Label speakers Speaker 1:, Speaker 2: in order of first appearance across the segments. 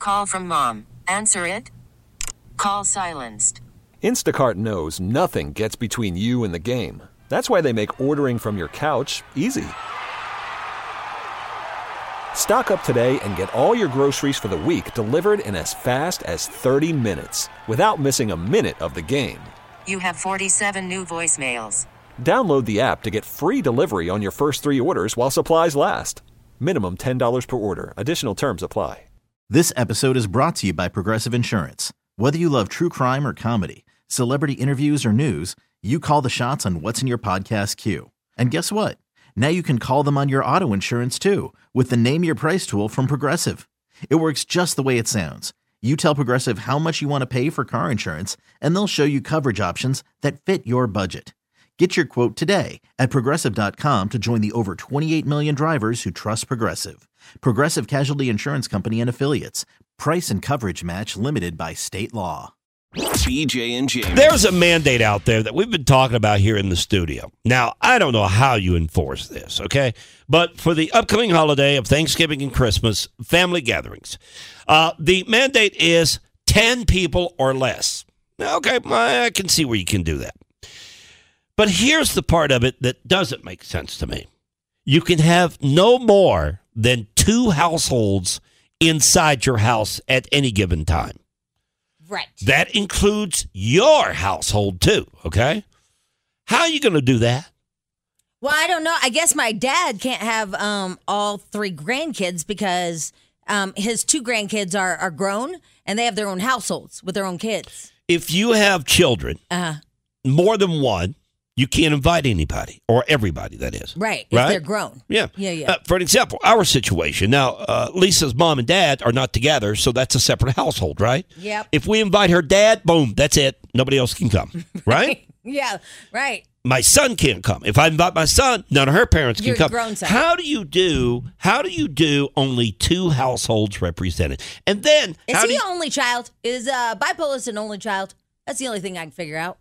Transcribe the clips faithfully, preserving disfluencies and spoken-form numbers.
Speaker 1: Call from mom. Answer it. Call silenced.
Speaker 2: Instacart knows nothing gets between you and the game. That's why they make ordering from your couch easy. Stock up today and get all your groceries for the week delivered in as fast as thirty minutes without missing a minute of the game.
Speaker 1: You have forty-seven new voicemails.
Speaker 2: Download the app to get free delivery on your first three orders while supplies last. Minimum ten dollars per order. Additional terms apply.
Speaker 3: This episode is brought to you by Progressive Insurance. Whether you love true crime or comedy, celebrity interviews or news, you call the shots on what's in your podcast queue. And guess what? Now you can call them on your auto insurance too with the Name Your Price tool from Progressive. It works just the way it sounds. You tell Progressive how much you want to pay for car insurance, and they'll show you coverage options that fit your budget. Get your quote today at Progressive dot com to join the over twenty-eight million drivers who trust Progressive. Progressive Casualty Insurance Company and Affiliates. Price and coverage match limited by state law.
Speaker 4: B J and Jamie.
Speaker 5: There's a mandate out there that we've been talking about here in the studio. Now, I don't know how you enforce this, okay? But for the upcoming holiday of Thanksgiving and Christmas, family gatherings, uh, the mandate is ten people or less. Okay, I can see where you can do that. But here's the part of it that doesn't make sense to me. You can have no more than two households inside your house at any given time.
Speaker 6: Right.
Speaker 5: That includes your household too, okay? How are you going to do that?
Speaker 6: Well, I don't know. I guess my dad can't have um, all three grandkids because um, his two grandkids are, are grown and they have their own households with their own kids.
Speaker 5: If you have children,
Speaker 6: uh-huh.
Speaker 5: more than one, you can't invite anybody, or everybody, that is.
Speaker 6: Right, if
Speaker 5: right?
Speaker 6: they're grown.
Speaker 5: Yeah.
Speaker 6: Yeah, yeah.
Speaker 5: Uh, for an example, our situation. Now, uh, Lisa's mom and dad are not together, so that's a separate household, right?
Speaker 6: Yep.
Speaker 5: If we invite her dad, boom, that's it. Nobody else can come, right?
Speaker 6: Yeah, right.
Speaker 5: My son can't come. If I invite my son, none of her parents can
Speaker 6: Your
Speaker 5: come.
Speaker 6: grown son.
Speaker 5: How do you do, how do you do only two households represented? And then...
Speaker 6: Is
Speaker 5: how
Speaker 6: he
Speaker 5: do you,
Speaker 6: an only child? Is uh, bipolar an only child? That's the only thing I can figure out.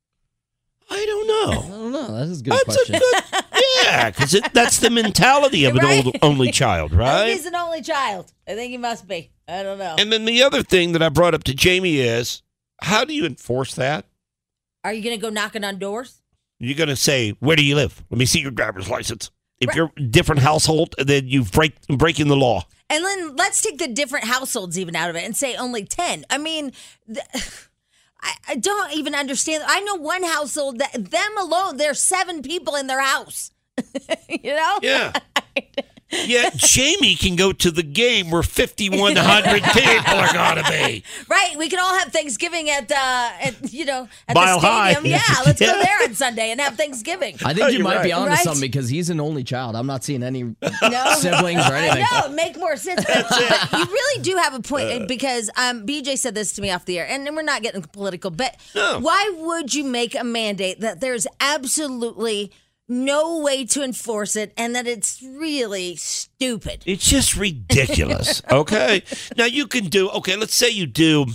Speaker 5: I don't know.
Speaker 7: I don't know. That's a good
Speaker 5: That's
Speaker 7: question.
Speaker 5: a good, yeah, because that's the mentality of an
Speaker 6: Right?
Speaker 5: old, only child,
Speaker 6: I
Speaker 5: right?
Speaker 6: think he's an only child. I think he must be. I don't know.
Speaker 5: And then the other thing that I brought up to Jamie is, how do you enforce that?
Speaker 6: Are you going to go knocking on doors?
Speaker 5: You're going to say, where do you live? Let me see your driver's license. If
Speaker 6: Right.
Speaker 5: you're a different household, then you break breaking the law.
Speaker 6: And then let's take the different households even out of it and say only ten. I mean, the, I, I don't even understand. I know one household, that them alone, there's seven people in their house. You know?
Speaker 5: Yeah. Yeah, Jamie can go to the game where fifty-one hundred people are going to be.
Speaker 6: Right. We can all have Thanksgiving at, uh, at you know, at
Speaker 5: Mile
Speaker 6: the
Speaker 5: High.
Speaker 6: stadium. Yeah, let's
Speaker 5: Yeah.
Speaker 6: go there on Sunday and have Thanksgiving.
Speaker 7: I think you
Speaker 5: You're
Speaker 7: might be
Speaker 5: right.
Speaker 7: onto
Speaker 6: Right?
Speaker 7: something because he's an only child. I'm not seeing any
Speaker 6: No.
Speaker 7: siblings or anything.
Speaker 6: I know, make more sense. But, but you really do have a point because um, B J said this to me off the air, and we're not getting political, but
Speaker 5: No.
Speaker 6: why would you make a mandate that there's absolutely no way to enforce it and that it's really stupid?
Speaker 5: It's just ridiculous, okay? Now, you can do, okay, let's say you do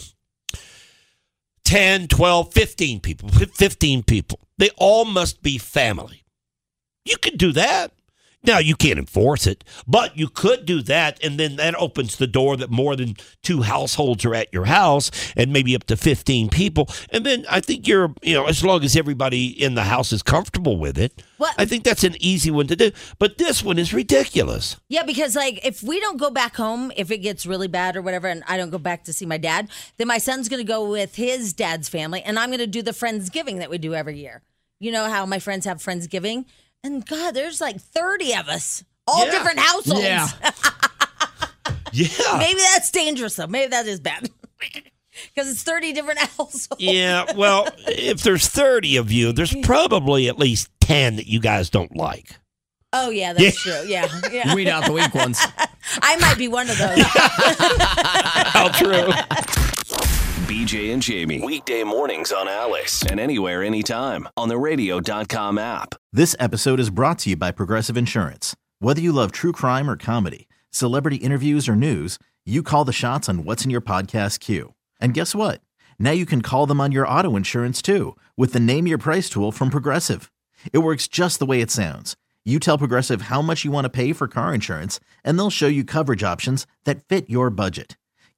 Speaker 5: ten, twelve, fifteen people, fifteen people. They all must be family. You can do that. Now, you can't enforce it, but you could do that, and then that opens the door that more than two households are at your house, and maybe up to fifteen people. And then I think you're, you know, as long as everybody in the house is comfortable with it,
Speaker 6: What?
Speaker 5: I think that's an easy one to do. But this one is ridiculous.
Speaker 6: Yeah, because like if we don't go back home, if it gets really bad or whatever, and I don't go back to see my dad, then my son's going to go with his dad's family, and I'm going to do the Friendsgiving that we do every year. You know how my friends have Friendsgiving? And God, there's like thirty of us, all
Speaker 5: Yeah.
Speaker 6: different households.
Speaker 7: Yeah.
Speaker 5: Yeah.
Speaker 6: Maybe that's dangerous, though. Maybe that is bad. Because it's thirty different households.
Speaker 5: Yeah, well, if there's thirty of you, there's probably at least ten that you guys don't like.
Speaker 6: Oh, yeah, that's true. Yeah. yeah.
Speaker 7: Weed out the weak ones.
Speaker 6: I might be one of those.
Speaker 5: How true.
Speaker 4: B J and Jamie. Weekday mornings on Alice. And anywhere, anytime. On the radio dot com app.
Speaker 3: This episode is brought to you by Progressive Insurance. Whether you love true crime or comedy, celebrity interviews or news, you call the shots on what's in your podcast queue. And guess what? Now you can call them on your auto insurance too with the Name Your Price tool from Progressive. It works just the way it sounds. You tell Progressive how much you want to pay for car insurance, and they'll show you coverage options that fit your budget.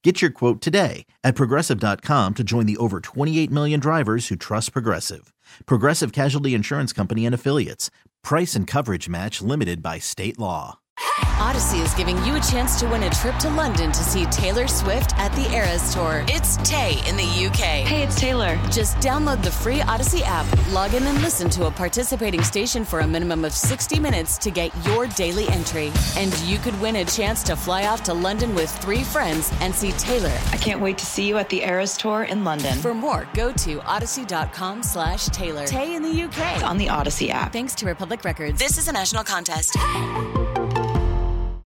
Speaker 3: Get your quote today at Progressive dot com to join the over twenty-eight million drivers who trust Progressive. Progressive Casualty Insurance Company and Affiliates. Price and coverage match limited by state law.
Speaker 8: Odyssey is giving you a chance to win a trip to London to see Taylor Swift at the Eras Tour. It's Tay in the U K.
Speaker 9: Hey, it's Taylor.
Speaker 8: Just download the free Odyssey app, log in and listen to a participating station for a minimum of sixty minutes to get your daily entry. And you could win a chance to fly off to London with three friends and see Taylor.
Speaker 9: I can't wait to see you at the Eras Tour in London.
Speaker 8: For more, go to odyssey.com slash Taylor. Tay in the U K.
Speaker 9: It's on the Odyssey app.
Speaker 8: Thanks to Republic Records. This is a national contest.